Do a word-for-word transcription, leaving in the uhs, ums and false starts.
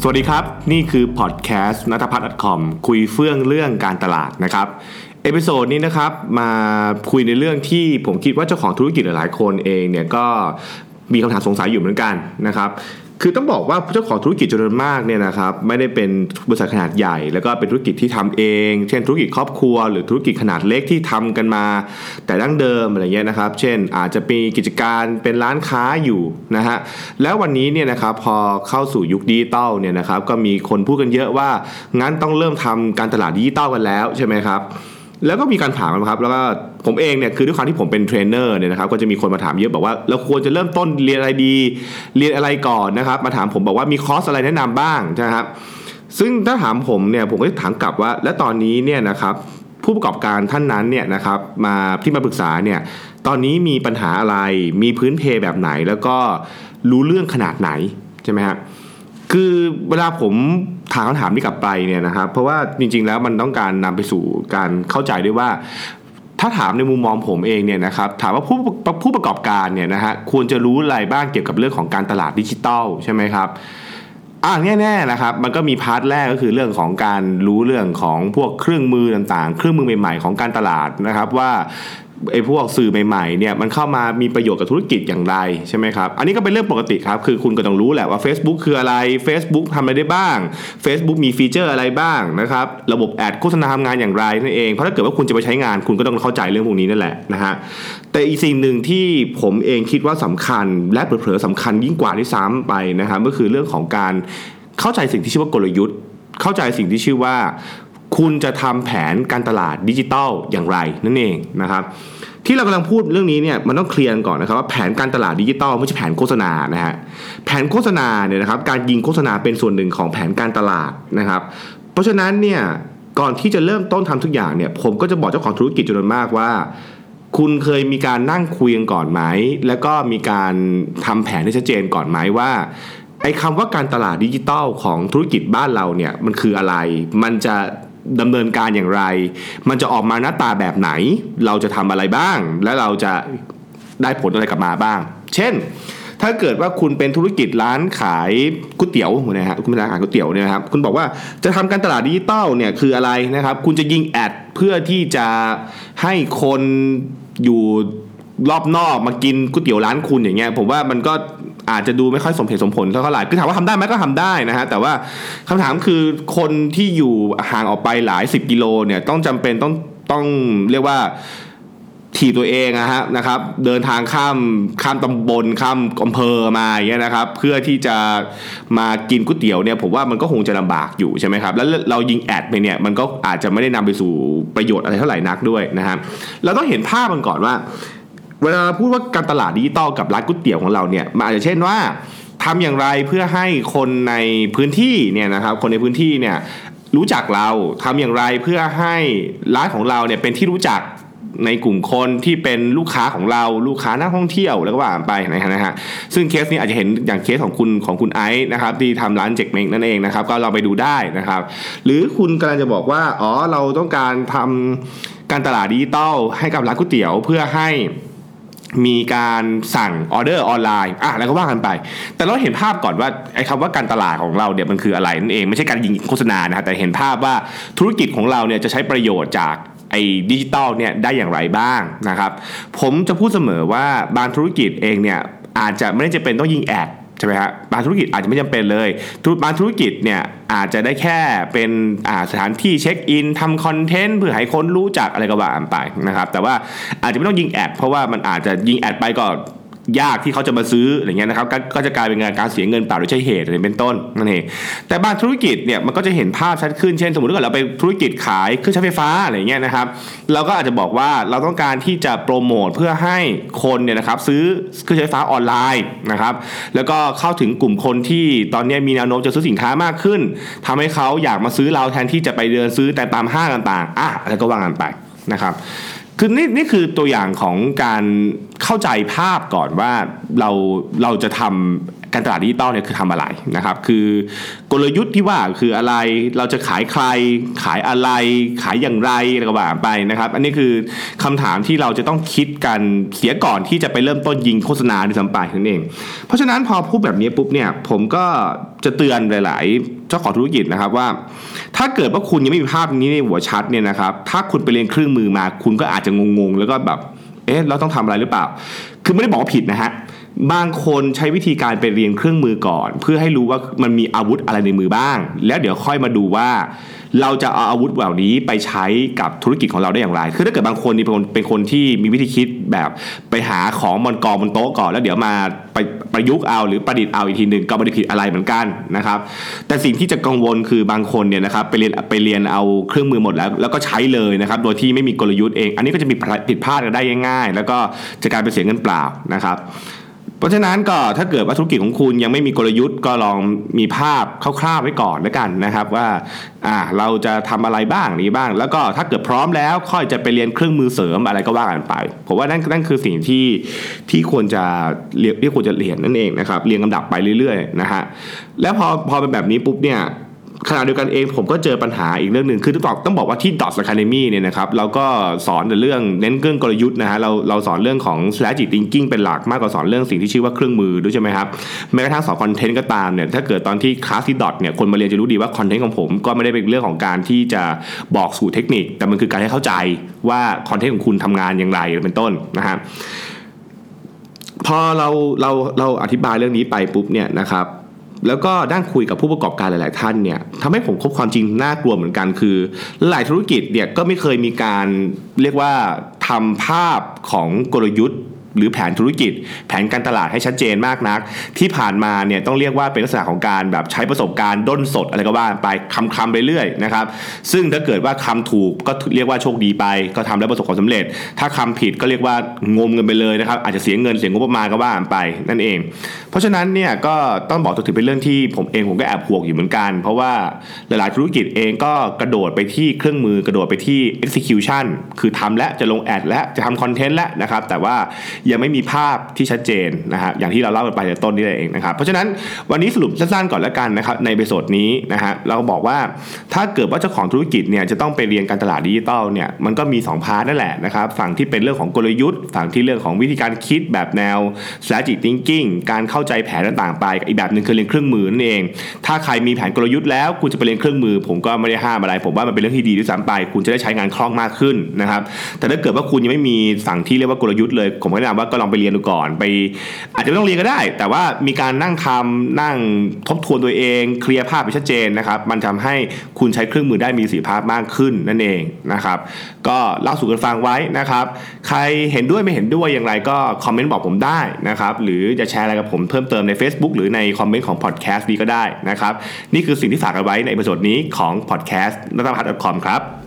สวัสดีครับนี่คือพอดแคสต์นัทพัฒน์ .com คุยเฟื่องเรื่องการตลาดนะครับเอพิโซดนี้นะครับมาคุยในเรื่องที่ผมคิดว่าเจ้าของธุรกิจหลายๆคนเองเนี่ยก็มีคำถามสงสัยอยู่เหมือนกันนะครับคือต้องบอกว่าเจ้าของธุรกิจจำนวนมากเนี่ยนะครับไม่ได้เป็นบริษัทขนาดใหญ่แล้วก็เป็นธุรกิจที่ทำเองเช่นธุรกิจครอบครัวหรือธุรกิจขนาดเล็กที่ทำกันมาแต่ดั้งเดิมอะไรเงี้ยนะครับเช่นอาจจะมีกิจการเป็นร้านค้าอยู่นะฮะแล้ววันนี้เนี่ยนะครับพอเข้าสู่ยุคดิจิตอลเนี่ยนะครับก็มีคนพูดกันเยอะว่างั้นต้องเริ่มทำการตลาดดิจิตอลกันแล้วใช่ไหมครับแล้วก็มีการถามนะครับแล้วก็ผมเองเนี่ยคือด้วยความที่ผมเป็นเทรนเนอร์เนี่ยนะครับก็จะมีคนมาถามเยอะบอกว่าเราควรจะเริ่มต้นเรียนอะไรดีเรียนอะไรก่อนนะครับมาถามผมบอกว่ามีคอร์สอะไรแนะนำบ้างนะครับซึ่งถ้าถามผมเนี่ยผมก็จะถามกลับว่าและตอนนี้เนี่ยนะครับผู้ประกอบการท่านนั้นเนี่ยนะครับมาที่มาปรึกษาเนี่ยตอนนี้มีปัญหาอะไรมีพื้นเพแบบไหนแล้วก็รู้เรื่องขนาดไหนใช่ไหมครับคือเวลาผมถามคำถามนี้กลับไปเนี่ยนะครับเพราะว่าจริงๆแล้วมันต้องการนำไปสู่การเข้าใจด้วยว่าถ้าถามในมุมมองผมเองเนี่ยนะครับถามว่าผู้ผู้ประกอบการเนี่ยนะฮะควรจะรู้อะไรบ้างเกี่ยวกับเรื่องของการตลาดดิจิทัลใช่ไหมครับอ่าแน่ๆนะครับมันก็มีพาร์ทแรกก็คือเรื่องของการรู้เรื่องของพวกเครื่องมือต่างๆเครื่องมือใหม่ๆของการตลาดนะครับว่าไอ้พวกสื่อใหม่ๆเนี่ยมันเข้ามามีประโยชน์กับธุรกิจอย่างไรใช่ไหมครับอันนี้ก็เป็นเรื่องปกติครับคือคุณก็ต้องรู้แหละว่า Facebook คืออะไร Facebook ทำอะไรได้บ้าง Facebook มีฟีเจอร์อะไรบ้างนะครับระบบแอดโฆษณาทำงานอย่างไรนั่นเองเพราะถ้าเกิดว่าคุณจะไปใช้งานคุณก็ต้องเข้าใจเรื่องพวกนี้นั่นแหละนะฮะแต่อีกสิ่งหนึ่งที่ผมเองคิดว่าสำคัญและเผลอๆสำคัญยิ่งกว่าที่ซ้ำไปนะครับก็คือเรื่องของการเข้าใจสิ่งที่ชื่อว่ากลยุทธ์เข้าใจสิ่งที่ชื่อว่าคุณจะทำแผนการตลาดดิจิทัลอย่างไรนั่นเองนะครับที่เรากำลังพูดเรื่องนี้เนี่ยมันต้องเคลียร์ก่อนนะครับว่าแผนการตลาดดิจิทัลไม่ใช่แผนโฆษณานะฮะแผนโฆษณาเนี่ยนะครับการยิงโฆษณาเป็นส่วนหนึ่งของแผนการตลาดนะครับเพราะฉะนั้นเนี่ยก่อนที่จะเริ่มต้นทำทุกอย่างเนี่ยผมก็จะบอกเจ้าของธุรกิจจำนวนมากว่าคุณเคยมีการนั่งคุยกันก่อนไหมแล้วก็มีการทำแผนที่ชัดเจนก่อนไหมว่าไอ้คำว่าการตลาดดิจิทัลของธุรกิจบ้านเราเนี่ยมันคืออะไรมันจะดำเนินการอย่างไรมันจะออกมาหน้าตาแบบไหนเราจะทำอะไรบ้างและเราจะได้ผลอะไรกลับมาบ้างเช่นถ้าเกิดว่าคุณเป็นธุรกิจร้านขายก๋วยเตี๋ยวนะฮะคุณเป็นร้านขายก๋วยเตี๋ยวเนี่ยครับคุณบอกว่าจะทำการตลาดดิจิตอลเนี่ยคืออะไรนะครับคุณจะยิงแอดเพื่อที่จะให้คนอยู่รอบนอกมากินก๋วยเตี๋ยวร้านคุณอย่างเงี้ยผมว่ามันก็อาจจะดูไม่ค่อยสมเหตุสมผลเท่าไหร่คือถามว่าทำได้ไหมก็ทำได้นะฮะแต่ว่าคำถามคือคนที่อยู่ห่างออกไปหลายสิบกิโลเนี่ยต้องจำเป็นต้องต้องเรียกว่าถีบตัวเองนะฮะนะครับเดินทางข้ามข้ามตำบลข้ามอำเภอมาอย่างเงี้ยนะครับเพื่อที่จะมากินก๋วยเตี๋ยวเนี่ยผมว่ามันก็คงจะลำบากอยู่ใช่ไหมครับแล้วเรายิงแอดไปเนี่ยมันก็อาจจะไม่ได้นำไปสู่ประโยชน์อะไรเท่าไหร่นักด้วยนะฮะเราต้องเห็นภาพมันก่อนว่าเวลาพูดว่าการตลาดดิจิตอลกับร้านก๋วยเตี๋ยวของเราเนี่ยมันอาจจะเช่นว่าทำอย่างไรเพื่อให้คนในพื้นที่เนี่ยนะครับคนในพื้นที่เนี่ยรู้จักเราทำอย่างไรเพื่อให้ร้านของเราเนี่ยเป็นที่รู้จักในกลุ่มคนที่เป็นลูกค้าของเราลูกค้านักท่องเที่ยวแล้วก็ว่าไปนะฮะซึ่งเคสนี้อาจจะเห็นอย่างเคสของคุณของคุณไอซ์นะครับที่ทำร้านเจ็กเม้งนั่นเองนะครับก็เราไปดูได้นะครับหรือคุณกำลังจะบอกว่าอ๋อเราต้องการทำการตลาดดิจิตอลให้กับร้านก๋วยเตี๋ยวเพื่อให้มีการสั่งออเดอร์ออนไลน์อ่ะแล้วก็ว่ากันไปแต่เราเห็นภาพก่อนว่าไอ้คำว่าการตลาดของเราเนี่ยมันคืออะไรนั่นเองไม่ใช่การยิงโฆษณานะครับแต่เห็นภาพว่าธุรกิจของเราเนี่ยจะใช้ประโยชน์จากไอ้ดิจิตอลเนี่ยได้อย่างไรบ้างนะครับผมจะพูดเสมอว่าบางธุรกิจเองเนี่ยอาจจะไม่ได้จำเป็นต้องยิงแอดใช่ไหมครับบางธุรกิจอาจจะไม่จำเป็นเลยบางธุรกิจเนี่ยอาจจะได้แค่เป็นสถานที่เช็คอินทำคอนเทนต์เพื่อให้คนรู้จักอะไรก็ว่าไปนะครับแต่ว่าอาจจะไม่ต้องยิงแอดเพราะว่ามันอาจจะยิงแอดไปก็ยากที่เขาจะมาซื้ออะไรเงี้ยนะครับก็จะกลายเป็นการเสียเงินเปล่าโดยใช่เหตุอะไรเป็นต้นนั่นเองแต่บางธุรกิจเนี่ยมันก็จะเห็นภาพชัดขึ้นเช่นสมมติว่าเราไปธุรกิจขายเครื่องใช้ไฟฟ้าอะไรเงี้ยนะครับเราก็อาจจะบอกว่าเราต้องการที่จะโปรโมทเพื่อให้คนเนี่ยนะครับซื้อเครื่องใช้ไฟฟ้าออนไลน์นะครับแล้วก็เข้าถึงกลุ่มคนที่ตอนนี้มีแนวโน้มจะซื้อสินค้ามากขึ้นทำให้เขาอยากมาซื้อเราแทนที่จะไปเดินซื้อแต่ตามห้างต่างๆอ่ะแล้วก็ว่ากันไปนะครับคือนี่นี่คือตัวอย่างของการเข้าใจภาพก่อนว่าเราเราจะทการตลาดดิจิตอลเนี่ยคือทำอะไรนะครับคือกลยุทธ์ที่ว่าคืออะไรเราจะขายใครขายอะไรขายอย่างไรอะไรก็ว่าไปนะครับอันนี้คือคำถามที่เราจะต้องคิดกันเสียก่อนที่จะไปเริ่มต้นยิงโฆษณาด้วยซ้ำไปนั่นเองเพราะฉะนั้นพอพูดแบบนี้ปุ๊บเนี่ยผมก็จะเตือนหลายๆเจ้าของธุรกิจนะครับว่าถ้าเกิดว่าคุณยังไม่มีภาพนี้ในหัวชัดเนี่ยนะครับถ้าคุณไปเรียนเครื่องมือมาคุณก็อาจจะงงๆแล้วก็แบบเอ๊ะเราต้องทำอะไรหรือเปล่าคือไม่ได้บอกว่าผิดนะฮะบางคนใช้วิธีการไปเรียนเครื่องมือก่อนเพื่อให้รู้ว่ามันมีอาวุธอะไรในมือบ้างแล้วเดี๋ยวค่อยมาดูว่าเราจะเอาอาวุธเหล่านี้ไปใช้กับธุรกิจของเราได้อย่างไรคือถ้าเกิดบางคนนี่เป็นคนเป็นคนที่มีวิธีคิดแบบไปหาของบนกองบนโต๊ะก่อนแล้วเดี๋ยวมาไปประยุกต์เอาหรือประดิษฐ์เอาอีกทีนึงก็ไม่ได้ผิดอะไรเหมือนกันนะครับแต่สิ่งที่จะกังวลคือบางคนเนี่ยนะครับไปเรียนไปเรียนเอาเครื่องมือหมดแล้วแล้วก็ใช้เลยนะครับโดยที่ไม่มีกลยุทธ์เองอันนี้ก็จะมีผิดพลาดกันได้ง่ายๆแล้วก็จะกลายเป็นเสียเงินเปล่านะครับเพราะฉะนั้นก็ถ้าเกิดว่าธุรกิจของคุณยังไม่มีกลยุทธ์ก็ลองมีภาพคร่าวๆไว้ก่อนแล้วกันนะครับว่าอ่าเราจะทำอะไรบ้างนี้บ้างแล้วก็ถ้าเกิดพร้อมแล้วค่อยจะไปเรียนเครื่องมือเสริมอะไรก็ว่ากันไปผมว่านั่นนั่นคือสิ่งที่ที่ควรจะเรียนที่ควรจะเรียนนั่นเองนะครับเรียงลำดับไปเรื่อยๆนะฮะแล้วพอพอเป็นแบบนี้ปุ๊บเนี่ยขณะเดียวกันเองผมก็เจอปัญหาอีกเรื่องนึงคือต้องบอกต้องบอกว่าที่ Dots Academy เนี่ยนะครับเราก็สอนแต่เรื่องเน้นเรื่องกลยุทธ์นะฮะเราเราสอนเรื่องของ strategic thinking เป็นหลักมากกว่าสอนเรื่องสิ่งที่ชื่อว่าเครื่องมือด้วยใช่ไหมครับแม้กระทั่งสอนคอนเทนต์ก็ตามเนี่ยถ้าเกิดตอนที่คลาสที่ Dot เนี่ยคนมาเรียนจะรู้ดีว่าคอนเทนต์ของผมก็ไม่ได้เป็นเรื่องของการที่จะบอกสูตรเทคนิคแต่มันคือการให้เข้าใจว่าคอนเทนต์ของคุณทำงานอย่างไรเป็นต้นนะฮะพอเราเราเราอธิบายเรื่องนี้ไปปุ๊บเนี่ยนะครับแล้วก็ด้านคุยกับผู้ประกอบการหลายๆท่านเนี่ยทำให้ผมพบความจริงน่ากลัวเหมือนกันคือหลายธุรกิจเนี่ยก็ไม่เคยมีการเรียกว่าทำภาพของกลยุทธ์หรือแผนธุรกิจแผนการตลาดให้ชัดเจนมากนักที่ผ่านมาเนี่ยต้องเรียกว่าเป็นลักษณะของการแบบใช้ประสบการณ์ด้นสดอะไรก็ว่าไปคำๆไปเรื่อยนะครับซึ่งถ้าเกิดว่าคำถูกก็เรียกว่าโชคดีไปก็ทำแล้วประสบความสำเร็จถ้าคำผิดก็เรียกว่างมเงินไปเลยนะครับอาจจะเสียเงินเสียงบประมาณก็ว่าไปนั่นเองเพราะฉะนั้นเนี่ยก็ต้องบอกถือเป็นเรื่องที่ผมเองผมก็แอบห่วงอยู่เหมือนกันเพราะว่าหลายๆธุรกิจเองก็กระโดดไปที่เครื่องมือกระโดดไปที่ execution คือทำและจะลงแอดและจะทำคอนเทนต์และนะครับแต่ว่ายังไม่มีภาพที่ชัดเจนนะฮะอย่างที่เราเล่าไปในต้นนี้เองนะครับเพราะฉะนั้นวันนี้สรุปสั้นๆก่อนแล้วกันนะครับในเอพิโซดนี้นะฮะเราบอกว่าถ้าเกิดว่าเจ้าของธุรกิจเนี่ยจะต้องไปเรียนการตลาดดิจิตอลเนี่ยมันก็มีสองพาร์ทนั่นแหละนะครับฝั่งที่เป็นเรื่องของกลยุทธ์ฝั่งที่เรื่องของวิธีการคิดแบบแนว strategic thinking การเข้าใจแผนต่างๆไปอีกแบบนึงคือเรียนเครื่องมือนั่นเองถ้าใครมีแผนกลยุทธ์แล้วคุณจะไปเรียนเครื่องมือผมก็ไม่ได้ห้ามอะไรผมว่ามันเป็นเรื่องที่ดีด้วยซ้ำไปคุณจะได้ใช้งานคล่องมากขึ้นนะครับแต่ถ้าเกิดว่าคุณยังไม่มีฝั่งที่เรียกว่ากลยุทธ์เลยผมก็แนะนำว่าก็ลองไปเรียนดูก่อนไปอาจจะไม่ต้องเรียนก็ได้แต่ว่ามีการนั่งทำนั่งทบทวนตัวเองเคลียร์ภาพไปชัดเจนนะครับมันทำให้คุณใช้เครื่องมือได้มีประสิทธิภาพมากขึ้นนั่นเองนะครับก็เล่าสู่กันฟังไว้นะครับใครเห็นด้วยไม่เห็นด้วยอย่างไรก็คอมเมนต์บอกผมได้นะครับหรือจะแชร์อะไรกับผมเพิ่มเติมใน Facebook หรือในคอมเมนต์ของพอดแคสต์นี้ก็ได้นะครับนี่คือสิ่งที่ฝากกันไว้ในเอพิโซดนี้ของพอดแคสต์ นัทพัฒน์ ดอท คอม ครับ